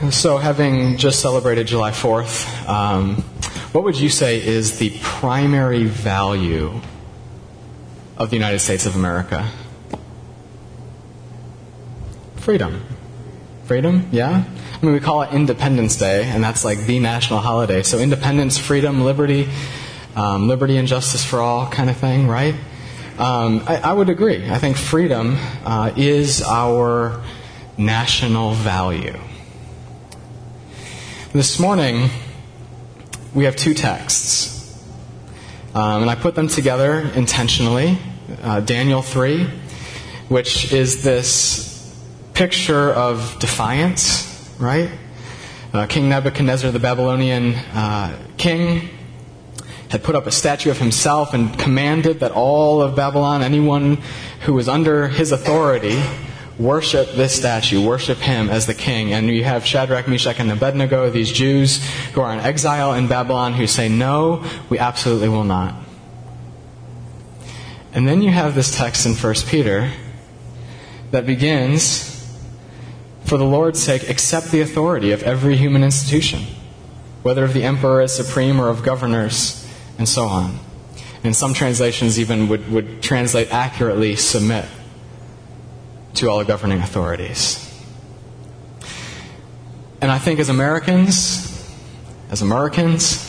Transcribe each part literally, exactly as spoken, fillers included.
So having just celebrated July fourth, um, what would you say is the primary value of the United States of America? Freedom. Freedom, yeah? I mean, we call it Independence Day, and that's like the national holiday. So independence, freedom, liberty, um, liberty and justice for all kind of thing, right? Um, I, I would agree. I think freedom uh, is our national value. This morning, we have two texts, um, and I put them together intentionally. Uh, Daniel three, which is this picture of defiance, right? Uh, King Nebuchadnezzar, the Babylonian uh, king, had put up a statue of himself and commanded that all of Babylon, anyone who was under his authority, worship this statue, worship him as the king. And you have Shadrach, Meshach, and Abednego, these Jews who are in exile in Babylon, who say, no, we absolutely will not. And then you have this text in First Peter that begins, for the Lord's sake, accept the authority of every human institution, whether of the emperor as supreme or of governors, and so on. And some translations even would, would translate accurately, submit to all the governing authorities. And I think as Americans, as Americans,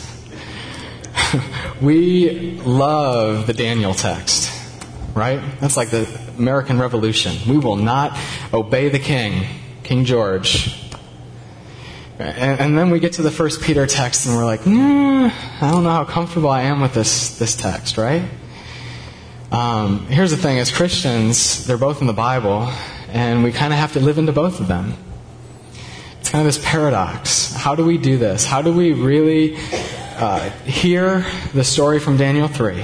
we love the Daniel text, right? That's like the American Revolution. We will not obey the king, King George. And, and then we get to the First Peter text and we're like, nah, I don't know how comfortable I am with this, this text, right? Um, here's the thing, as Christians, they're both in the Bible, and we kind of have to live into both of them. It's kind of this paradox. How do we do this? How do we really uh, hear the story from Daniel three?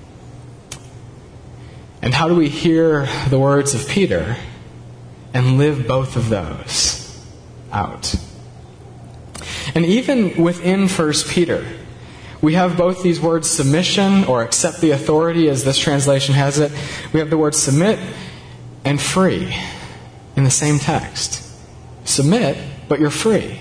And how do we hear the words of Peter and live both of those out? And even within First Peter, we have both these words submission or accept the authority, as this translation has it. We have the word submit and free in the same text. Submit, but you're free.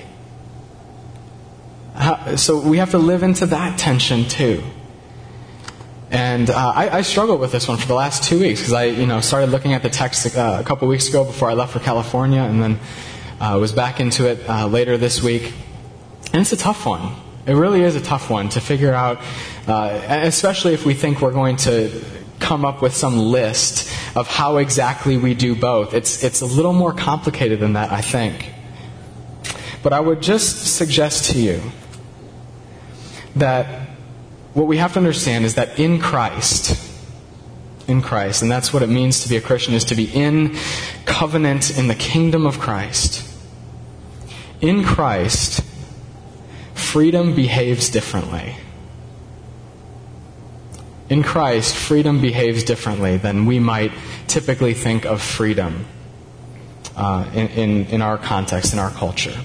How, so we have to live into that tension too. And uh, I, I struggled with this one for the last two weeks because I, you know, started looking at the text uh, a couple weeks ago before I left for California, and then uh, was back into it uh, later this week. And it's a tough one. It really is a tough one to figure out, uh, especially if we think we're going to come up with some list of how exactly we do both. It's it's a little more complicated than that, I think. But I would just suggest to you that what we have to understand is that in Christ, in Christ, and that's what it means to be a Christian, is to be in covenant in the kingdom of Christ. In Christ, freedom behaves differently. In Christ, freedom behaves differently than we might typically think of freedom uh, in, in, in our context, in our culture.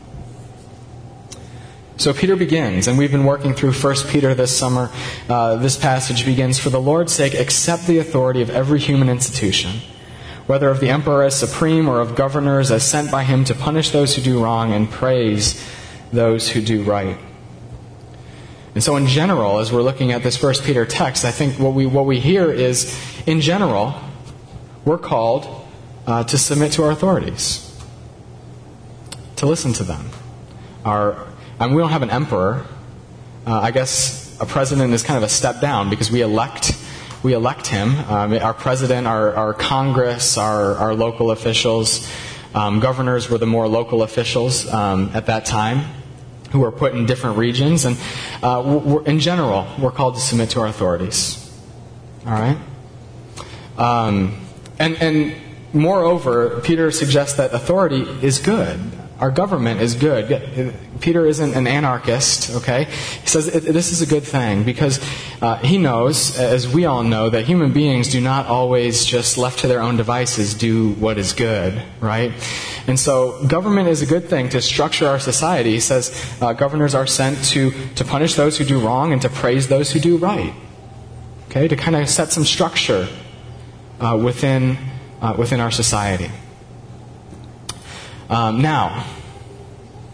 So Peter begins, and we've been working through First Peter this summer. Uh, this passage begins, for the Lord's sake, accept the authority of every human institution, whether of the emperor as supreme or of governors as sent by him to punish those who do wrong and praise those who do right. And so in general, as we're looking at this First Peter text, I think what we what we hear is, in general, we're called uh, to submit to our authorities, to listen to them. Our, I mean, we don't have an emperor. Uh, I guess a president is kind of a step down because we elect we elect him. Um, our president, our, our Congress, our, our local officials, um, governors were the more local officials um, at that time, who were put in different regions. And uh, we're, in general, we're called to submit to our authorities. All right? Um, and, and moreover, Peter suggests that authority is good. Our government is good. Peter isn't an anarchist, okay? He says this is a good thing because uh, he knows, as we all know, that human beings do not always just left to their own devices do what is good, right? And so government is a good thing to structure our society. He says uh, governors are sent to, to punish those who do wrong and to praise those who do right, okay? To kind of set some structure uh, within uh, within our society. Um, now,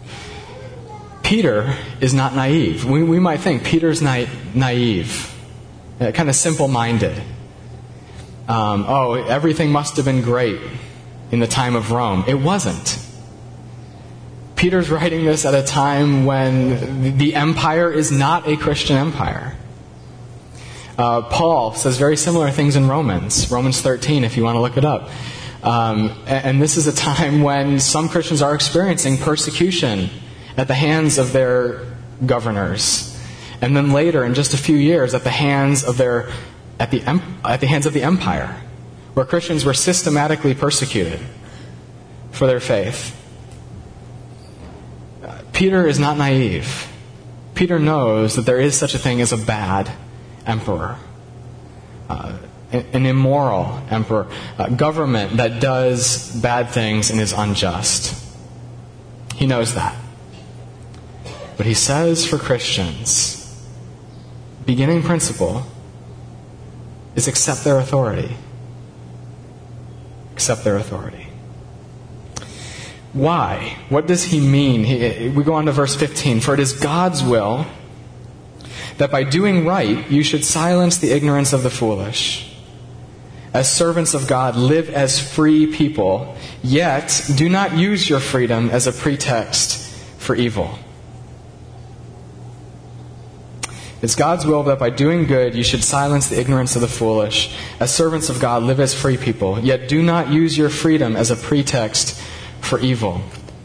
Peter is not naive. We, we might think Peter's na- naive, uh, kind of simple-minded. Um, oh, everything must have been great in the time of Rome. It wasn't. Peter's writing this at a time when the empire is not a Christian empire. Uh, Paul says very similar things in Romans, Romans thirteen, if you want to look it up. Um, and, and this is a time when some Christians are experiencing persecution at the hands of their governors, and then later, in just a few years, at the hands of their at the at the hands of the empire, where Christians were systematically persecuted for their faith. Uh, Peter is not naive. Peter knows that there is such a thing as a bad emperor, uh, an immoral emperor, a government that does bad things and is unjust. He knows that. But he says for Christians, beginning principle is accept their authority. Accept their authority. Why? What does he mean? He, we go on to verse fifteen. For it is God's will that by doing right you should silence the ignorance of the foolish. As servants of God, live as free people, yet do not use your freedom as a pretext for evil. It's God's will that by doing good you should silence the ignorance of the foolish. As servants of God, live as free people, yet do not use your freedom as a pretext for evil.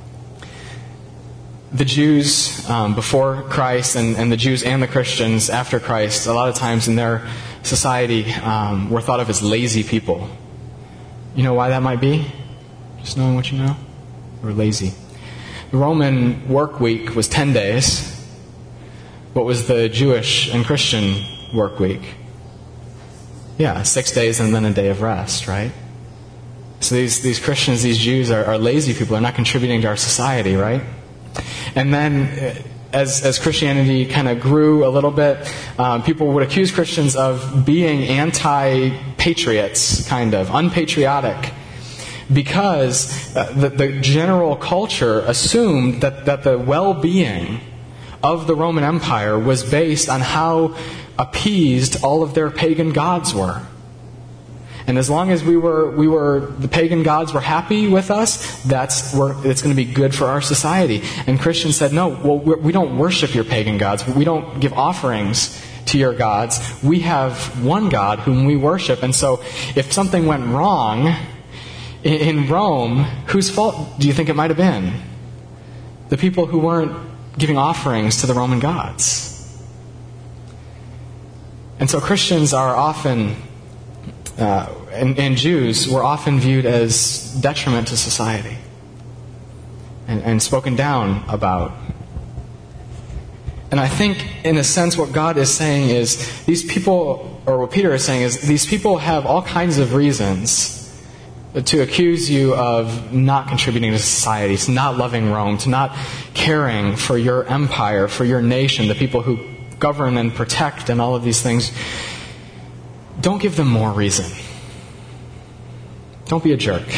The Jews um, before Christ and, and the Jews and the Christians after Christ, a lot of times in their society, um, were thought of as lazy people. You know why that might be? Just knowing what you know? They were lazy. The Roman work week was ten days. What was the Jewish and Christian work week? Yeah, six days and then a day of rest, right? So these, these Christians, these Jews are, are lazy people. They're not contributing to our society, right? And then as, as Christianity kind of grew a little bit, um, people would accuse Christians of being anti-patriots, kind of, unpatriotic. Because uh, the, the general culture assumed that, that the well-being of the Roman Empire was based on how appeased all of their pagan gods were. And as long as we were, we were, the pagan gods were happy with us, that's where it's going to be good for our society. And Christians said, no, well, we're, we don't worship your pagan gods. We don't give offerings to your gods. We have one God whom we worship. And so if something went wrong in, in Rome, whose fault do you think it might have been? The people who weren't giving offerings to the Roman gods. And so Christians are often, uh, and, and Jews were often viewed as detriment to society and, and spoken down about. And I think, in a sense, what God is saying is, these people, or what Peter is saying is, these people have all kinds of reasons to accuse you of not contributing to society, to not loving Rome, to not caring for your empire, for your nation, the people who govern and protect and all of these things. Don't give them more reason. Don't be a jerk.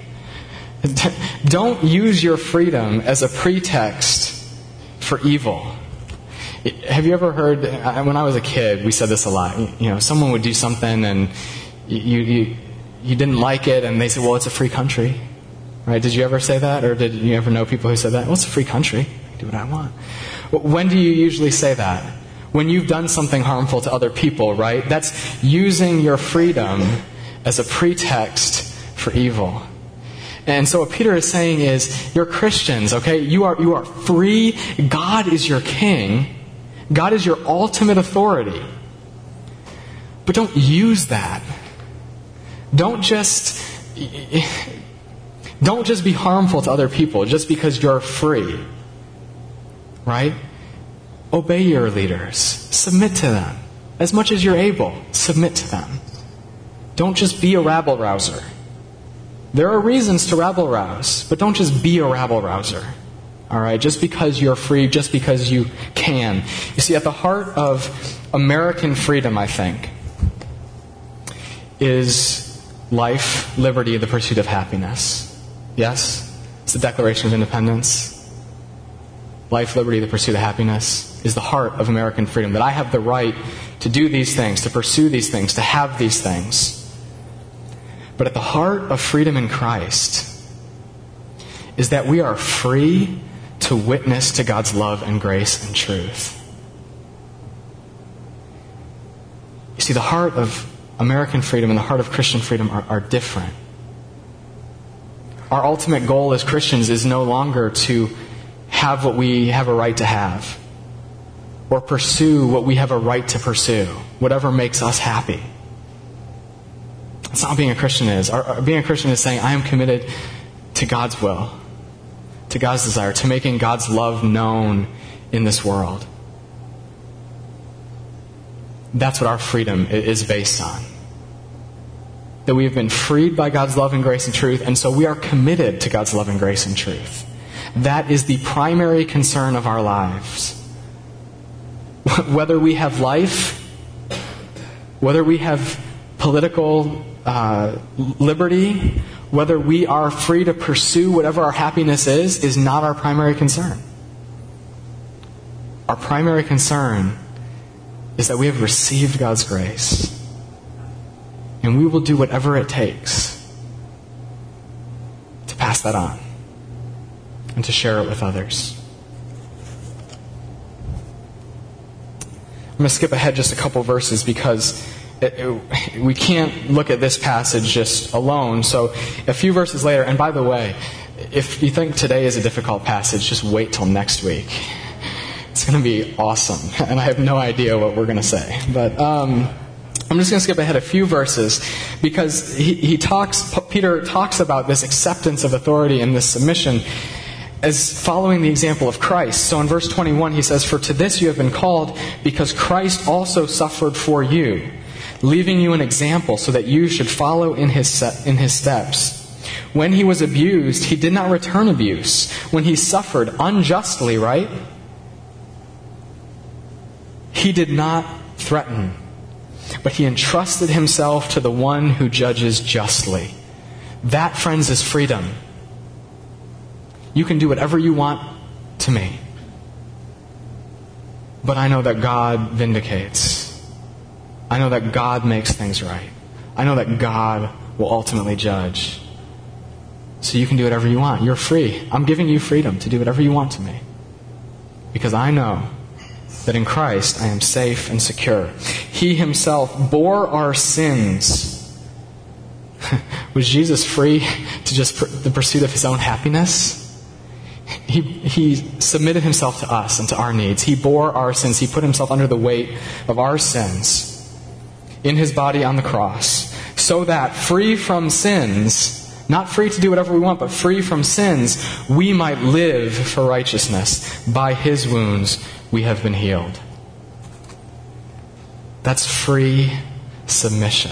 Don't use your freedom as a pretext for evil. Have you ever heard, when I was a kid, we said this a lot, you know, someone would do something and you, you you didn't like it, and they said, well, it's a free country. Right? Did you ever say that? Or did you ever know people who said that? Well, it's a free country. I can do what I want. When do you usually say that? When you've done something harmful to other people, right? That's using your freedom as a pretext for evil. And so what Peter is saying is, you're Christians, okay? You are, you are free. God is your king. God is your ultimate authority. But don't use that. Don't just don't just be harmful to other people just because you're free. Right? Obey your leaders. Submit to them. As much as you're able, submit to them. Don't just be a rabble-rouser. There are reasons to rabble-rouse, but don't just be a rabble-rouser. All right? Just because you're free, just because you can. You see, at the heart of American freedom, I think, is life, liberty, the pursuit of happiness. Yes? It's the Declaration of Independence. life, liberty, the pursuit of happiness, is the heart of American freedom. That I have the right to do these things, to pursue these things, to have these things. But at the heart of freedom in Christ is that we are free to witness to God's love and grace and truth. You see, the heart of American freedom and the heart of Christian freedom are, are different. Our ultimate goal as Christians is no longer to have what we have a right to have, or pursue what we have a right to pursue, whatever makes us happy. That's not what being a Christian is. Our, our, being a Christian is saying, I am committed to God's will, to God's desire, to making God's love known in this world. That's what our freedom is based on. That we have been freed by God's love and grace and truth, and so we are committed to God's love and grace and truth. That is the primary concern of our lives. Whether we have life, whether we have political uh, liberty, whether we are free to pursue whatever our happiness is, is not our primary concern. Our primary concern is that we have received God's grace. And we will do whatever it takes to pass that on and to share it with others. I'm going to skip ahead just a couple verses because it, it, we can't look at this passage just alone. So a few verses later, and by the way, if you think today is a difficult passage, just wait till next week. It's going to be awesome. And I have no idea what we're going to say. But um, I'm just going to skip ahead a few verses because he, he talks, Peter talks about this acceptance of authority and this submission as following the example of Christ. So in verse twenty-one he says, "For to this you have been called, because Christ also suffered for you, leaving you an example so that you should follow in his in his steps. When he was abused, he did not return abuse. When he suffered unjustly," right? "he did not threaten, but he entrusted himself to the one who judges justly." That, friends, is freedom. You can do whatever you want to me, but I know that God vindicates. I know that God makes things right. I know that God will ultimately judge. So you can do whatever you want. You're free. I'm giving you freedom to do whatever you want to me, because I know that in Christ I am safe and secure. He himself bore our sins. Was Jesus free to just pr- the pursuit of his own happiness? He, he submitted himself to us and to our needs. He bore our sins. He put himself under the weight of our sins in his body on the cross, so that free from sins, not free to do whatever we want, but free from sins, we might live for righteousness. By his wounds we have been healed. That's free submission.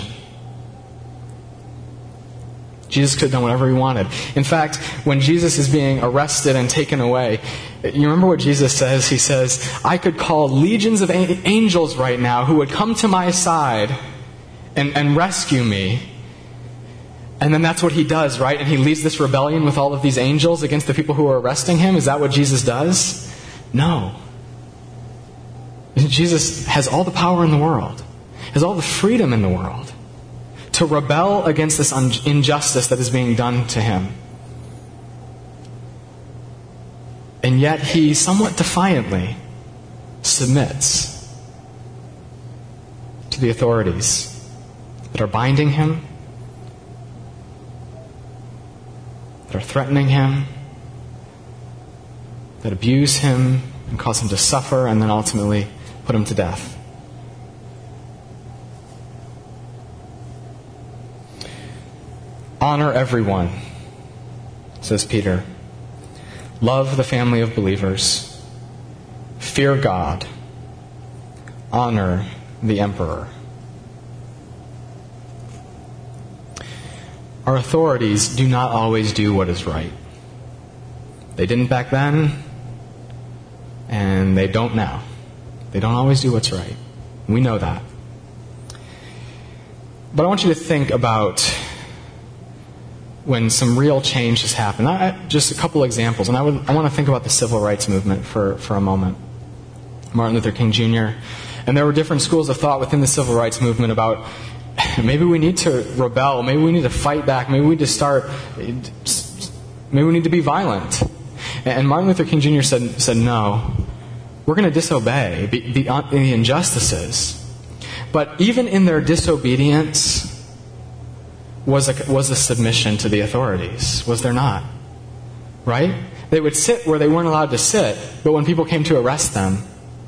Jesus could have done whatever he wanted. In fact, when Jesus is being arrested and taken away, you remember what Jesus says? He says, "I could call legions of angels right now who would come to my side and, and rescue me." And then that's what he does, right? And he leads this rebellion with all of these angels against the people who are arresting him. Is that what Jesus does? No. Jesus has all the power in the world, has all the freedom in the world to rebel against this un- injustice that is being done to him. And yet he somewhat defiantly submits to the authorities that are binding him, that are threatening him, that abuse him and cause him to suffer and then ultimately put him to death. Honor everyone, says Peter. Love the family of believers. Fear God. Honor the emperor. Our authorities do not always do what is right. They didn't back then, and they don't now. They don't always do what's right. We know that. But I want you to think about when some real change has happened. I, just a couple examples, and I would I want to think about the civil rights movement for, for a moment. Martin Luther King Junior And there were different schools of thought within the civil rights movement about maybe we need to rebel, maybe we need to fight back, maybe we need to start, maybe we need to be violent. And Martin Luther King Junior said, said no, we're going to disobey the, the, the injustices. But even in their disobedience was a, was a submission to the authorities, was there not? Right? They would sit where they weren't allowed to sit, but when people came to arrest them,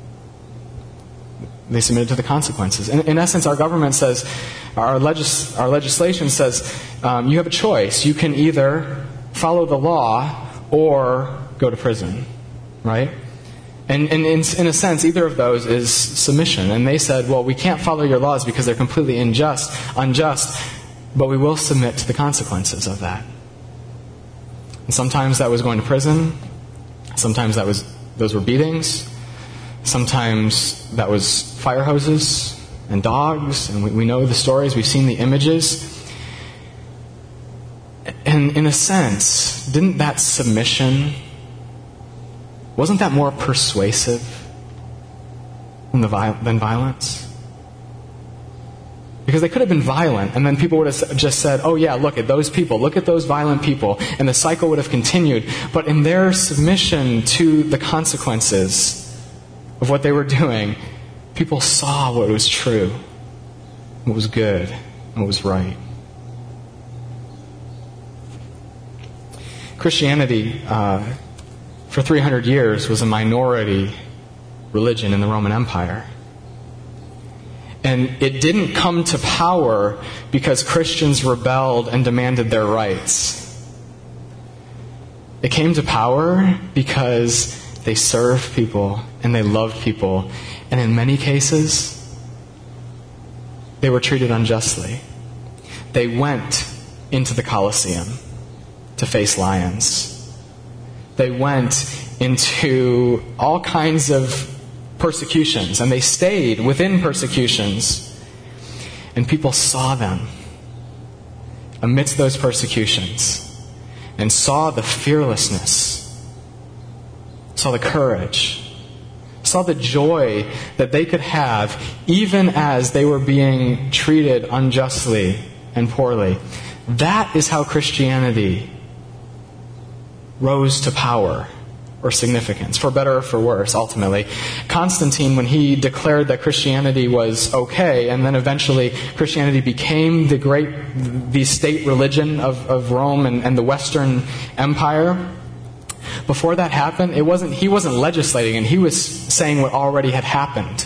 they submitted to the consequences. In, in essence, our government says, our, legis, our legislation says, um, you have a choice. You can either follow the law or go to prison, right? And, and in, in a sense, either of those is submission. And they said, well, we can't follow your laws because they're completely unjust, unjust, but we will submit to the consequences of that. And sometimes that was going to prison. Sometimes that was those were beatings. Sometimes that was fire hoses and dogs. And we, we know the stories. We've seen the images. And in a sense, didn't that submission, wasn't that more persuasive than, the viol- than violence? Because they could have been violent, and then people would have just said, oh yeah, look at those people, look at those violent people, and the cycle would have continued. But in their submission to the consequences of what they were doing, people saw what was true, what was good, and what was right. Christianity, uh, for three hundred years, was a minority religion in the Roman Empire. And it didn't come to power because Christians rebelled and demanded their rights. It came to power because they served people and they loved people. And in many cases, they were treated unjustly. They went into the Colosseum to face lions. They went into all kinds of persecutions, and they stayed within persecutions. And people saw them amidst those persecutions and saw the fearlessness, saw the courage, saw the joy that they could have even as they were being treated unjustly and poorly. That is how Christianity rose to power or significance, for better or for worse, ultimately. Constantine, when he declared that Christianity was okay, and then eventually Christianity became the great, the state religion of, of Rome and, and the Western Empire, before that happened, it wasn't, he wasn't legislating, and he was saying what already had happened.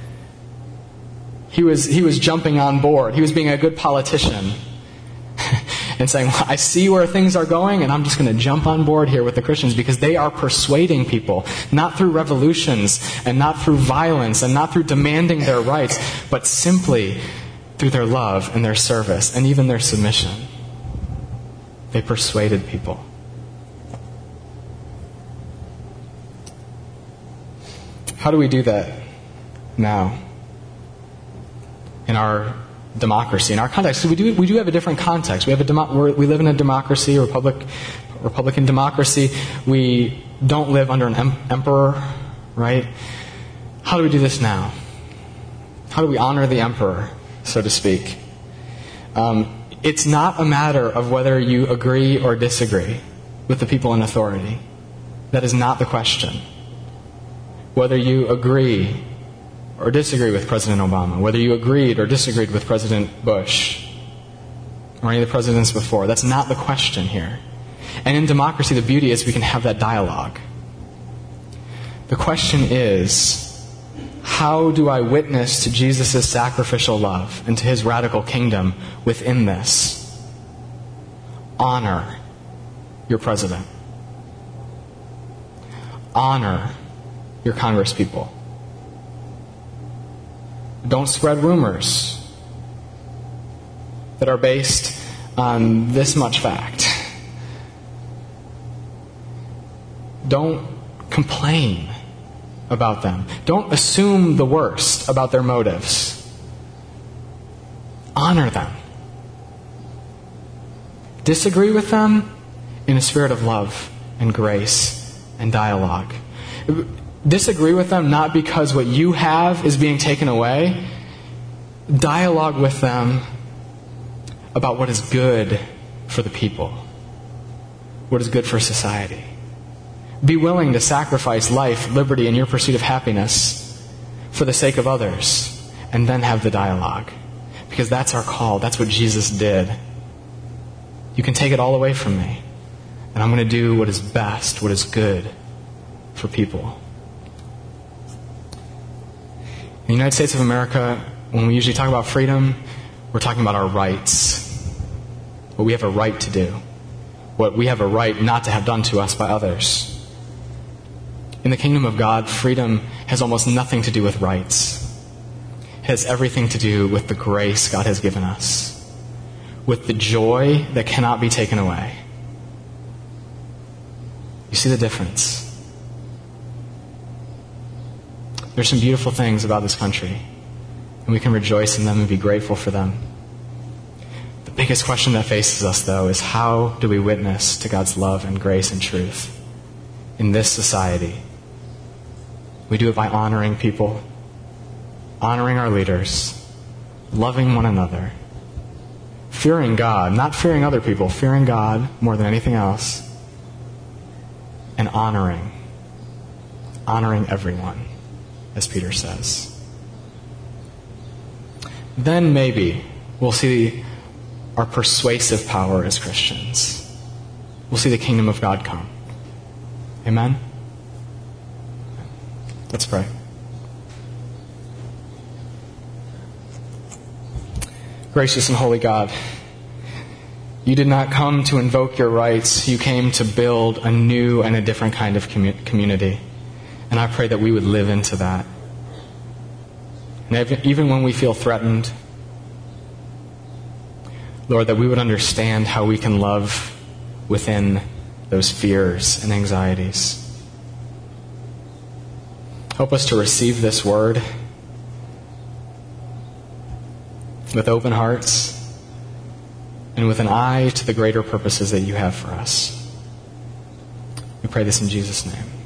He was, he was jumping on board. He was being a good politician. And saying, well, I see where things are going, and I'm just going to jump on board here with the Christians because they are persuading people, not through revolutions and not through violence and not through demanding their rights, but simply through their love and their service and even their submission. They persuaded people. How do we do that now in our democracy, in our context? So we do we do have a different context. We have a demo, we're, we live in a democracy, a republic, Republican democracy. We don't live under an em, emperor, right? How do we do this now? How do we honor the emperor, so to speak? Um, it's not a matter of whether you agree or disagree with the people in authority. That is not the question. Whether you agree or disagree with President Obama, whether you agreed or disagreed with President Bush or any of the presidents before, that's not the question here. And in democracy, the beauty is we can have that dialogue. The question is, how do I witness to Jesus' sacrificial love and to his radical kingdom within this? Honor your president. Honor your congresspeople. Don't spread rumors that are based on this much fact. Don't complain about them. Don't assume the worst about their motives. Honor them. Disagree with them in a spirit of love and grace and dialogue. Disagree with them not because what you have is being taken away. Dialogue with them about what is good for the people, what is good for society. Be willing to sacrifice life, liberty, and your pursuit of happiness for the sake of others, and then have the dialogue. Because that's our call. That's what Jesus did. You can take it all away from me, and I'm going to do what is best, what is good for people. In the United States of America, when we usually talk about freedom, we're talking about our rights. What we have a right to do. What we have a right not to have done to us by others. In the kingdom of God, freedom has almost nothing to do with rights. It has everything to do with the grace God has given us. With the joy that cannot be taken away. You see the difference? There's some beautiful things about this country, and we can rejoice in them and be grateful for them. The biggest question that faces us, though, is how do we witness to God's love and grace and truth in this society? We do it by honoring people, honoring our leaders, loving one another, fearing God, not fearing other people, fearing God more than anything else, and honoring, honoring everyone, as Peter says. Then maybe we'll see our persuasive power as Christians. We'll see the kingdom of God come. Amen? Let's pray. Gracious and holy God, you did not come to invoke your rights. You came to build a new and a different kind of commu- community. And I pray that we would live into that. And even when we feel threatened, Lord, that we would understand how we can love within those fears and anxieties. Help us to receive this word with open hearts and with an eye to the greater purposes that you have for us. We pray this in Jesus' name.